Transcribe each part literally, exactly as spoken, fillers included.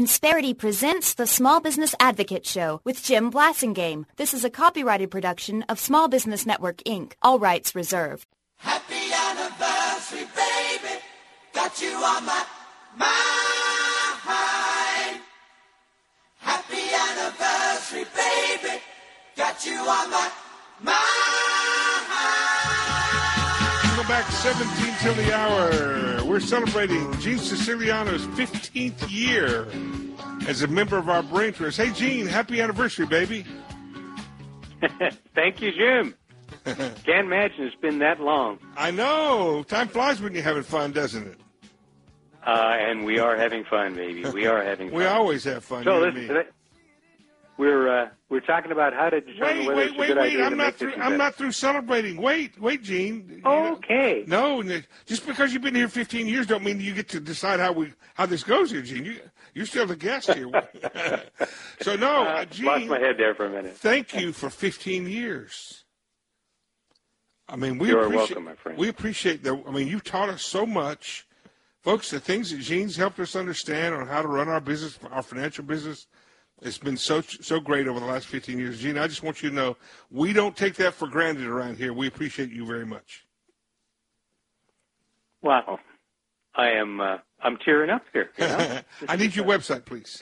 Insperity presents the Small Business Advocate Show with Jim Blasingame. This is a copyrighted production of Small Business Network, Incorporated. All rights reserved. Happy anniversary, baby. Got you on my mind. Happy anniversary, baby. Got you on my mind. Go back seventeen till the hour. We're celebrating Gene Siciliano's fifteenth year as a member of our Brain Trust. Hey, Gene, happy anniversary, baby. Thank you, Jim. Can't imagine it's been that long. I know. Time flies when you're having fun, doesn't it? Uh, and we are having fun, baby. We are having fun. We always have fun. So you this, and me. that, we're uh, we're talking about how to determine Wait, whether wait, it's a wait, good wait. idea I'm to not make through. this I'm investment. not through celebrating. Wait, wait, Gene. You know- Okay. No, n- just because you've been here fifteen years don't mean you get to decide how we how this goes here, Gene. You, you're still the guest here. So no, Uh, uh, Gene. lost my head there for a minute. Thank you for fifteen years. I mean, we You're appreciate, welcome, my friend. We appreciate that. I mean, you've taught us so much. Folks, the things that Gene's helped us understand on how to run our business, our financial business, it's been so so great over the last fifteen years. Gene, I just want you to know, we don't take that for granted around here. We appreciate you very much. Wow. I am uh, I'm tearing up here. You know? I need your website, please.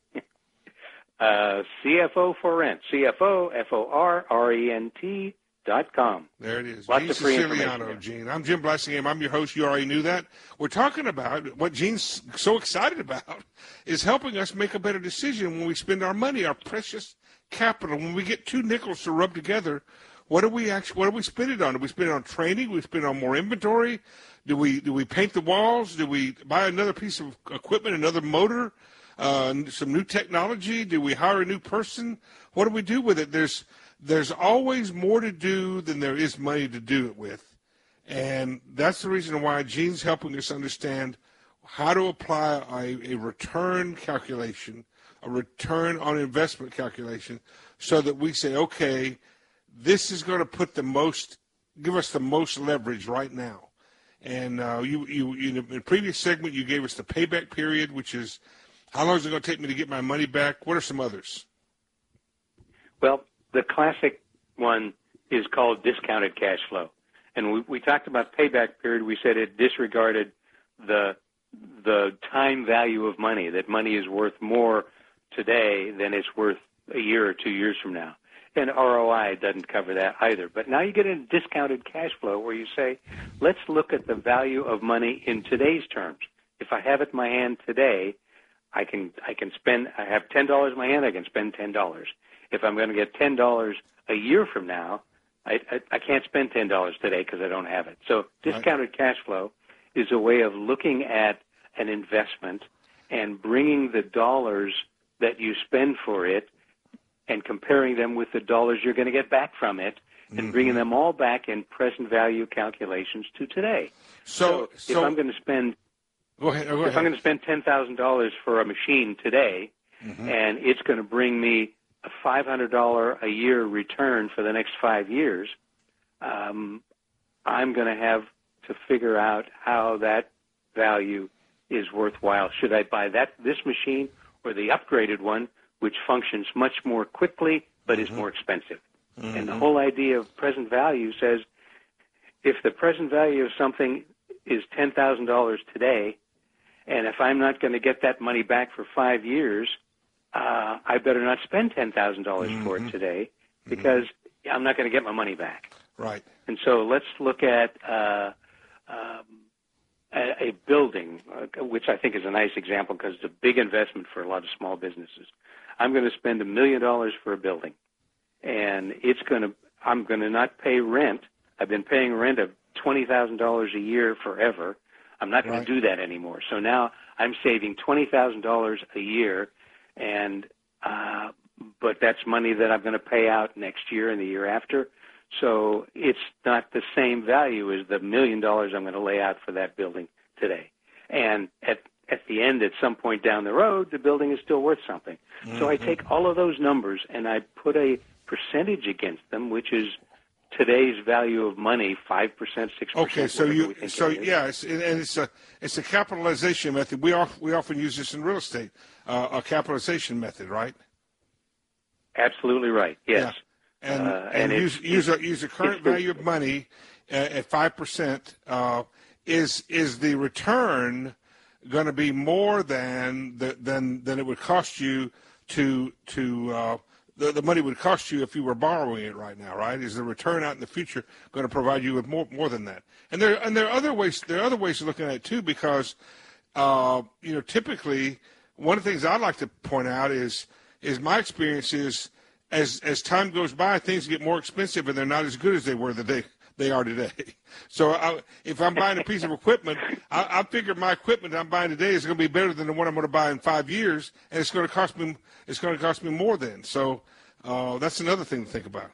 uh, C F O for Rent. C F O, F O R R E N T dot com. There it is. Lots Gene of free information Siciliano, there. Gene. I'm Jim Blassingham. I'm your host. You already knew that. We're talking about what Gene's so excited about is helping us make a better decision when we spend our money, our precious capital. When we get two nickels to rub together, what do we actually? What do we spend it on? Do we spend it on training? Do we spend it on more inventory? Do we do we paint the walls? Do we buy another piece of equipment, another motor, uh, some new technology? Do we hire a new person? What do we do with it? There's There's always more to do than there is money to do it with. And that's the reason why Gene's helping us understand how to apply a, a return calculation, a return on investment calculation, so that we say, okay, this is going to put the most, give us the most leverage right now. And uh, you, you, you, in the previous segment, you gave us the payback period, which is how long is it going to take me to get my money back? What are some others? Well, the classic one is called discounted cash flow. And we, we talked about payback period. We said it disregarded the the time value of money, that money is worth more today than it's worth a year or two years from now. And R O I doesn't cover that either. But now you get into discounted cash flow where you say, let's look at the value of money in today's terms. If I have it in my hand today, I can I can spend, I have ten dollars in my hand, I can spend ten dollars. If I'm going to get ten dollars a year from now, I, I, I can't spend ten dollars today because I don't have it. So discounted right. cash flow is a way of looking at an investment and bringing the dollars that you spend for it and comparing them with the dollars you're going to get back from it and mm-hmm. bringing them all back in present value calculations to today. So, so, so if I'm going to spend go ahead, go if ahead. I'm going to spend ten thousand dollars for a machine today mm-hmm. and it's going to bring me a five hundred dollars a year return for the next five years, um, I'm going to have to figure out how that value is worthwhile. Should I buy that this machine or the upgraded one, which functions much more quickly but mm-hmm. is more expensive? Mm-hmm. And the whole idea of present value says if the present value of something is ten thousand dollars today, and if I'm not going to get that money back for five years, Uh, I better not spend ten thousand dollars mm-hmm. for it today because mm-hmm. I'm not going to get my money back. Right. And so let's look at uh, um, a, a building, uh, which I think is a nice example because it's a big investment for a lot of small businesses. I'm going to spend a million dollars for a building, and it's going to. I'm going to not pay rent. I've been paying rent of twenty thousand dollars a year forever. I'm not going right. to do that anymore. So now I'm saving twenty thousand dollars a year. And uh, but that's money that I'm going to pay out next year and the year after. So it's not the same value as the million dollars I'm going to lay out for that building today. And at at the end, at some point down the road, the building is still worth something. Mm-hmm. So I take all of those numbers and I put a percentage against them, which is today's value of money, five percent, six percent. Okay, so you, so yeah, it's, and it's a it's a capitalization method. We off, we often use this in real estate, uh, a capitalization method, right? Absolutely right. Yes. Yeah. And uh, and, and use use a use a current value of money uh, at five percent. Uh, is is the return going to be more than the, than than it would cost you to to uh, the the money would cost you if you were borrowing it right now, right? Is the return out in the future going to provide you with more more than that? And there and there are other ways there are other ways of looking at it too, because uh, you know, typically one of the things I'd like to point out is is my experience is as as time goes by, things get more expensive and they're not as good as they were the day they are today. So I, if I'm buying a piece of equipment, I, I figure my equipment I'm buying today is going to be better than the one I'm going to buy in five years, and it's going to cost me it's going to cost me more then. So uh, that's another thing to think about.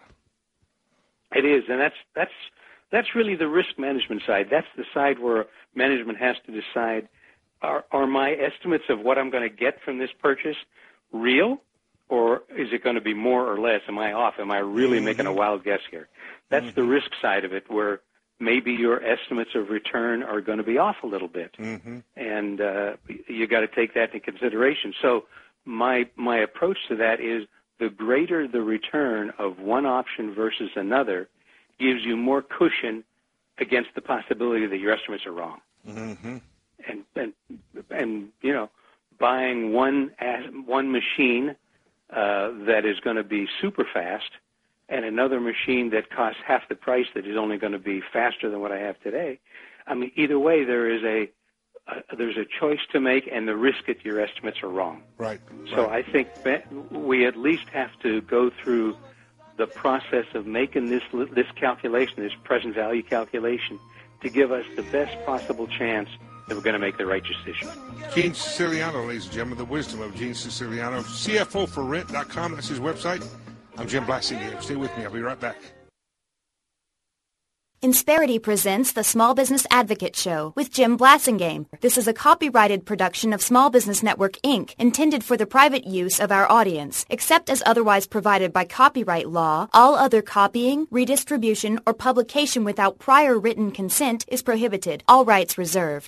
It is, and that's that's that's really the risk management side. That's the side where management has to decide: are are my estimates of what I'm going to get from this purchase real, or is it going to be more or less? Am I off? Am I really mm-hmm. making a wild guess here? That's mm-hmm. the risk side of it, where maybe your estimates of return are going to be off a little bit, mm-hmm. and uh, you got to take that into consideration. So my my approach to that is the greater the return of one option versus another gives you more cushion against the possibility that your estimates are wrong. Mm-hmm. And and and you know, buying one one machine uh, that is going to be super fast, and another machine that costs half the price that is only going to be faster than what I have today. I mean, either way, there is a, a there's a choice to make, and the risk that your estimates are wrong. Right. So right. I think we at least have to go through the process of making this this calculation, this present value calculation, to give us the best possible chance that we're going to make the right decision. Gene Siciliano, ladies and gentlemen, the wisdom of Gene Siciliano, C F O for rent dot com. That's his website. I'm Jim Blassingame. Stay with me. I'll be right back. Insperity presents the Small Business Advocate Show with Jim Blassingame. This is a copyrighted production of Small Business Network, Incorporated, intended for the private use of our audience. Except as otherwise provided by copyright law, all other copying, redistribution, or publication without prior written consent is prohibited. All rights reserved.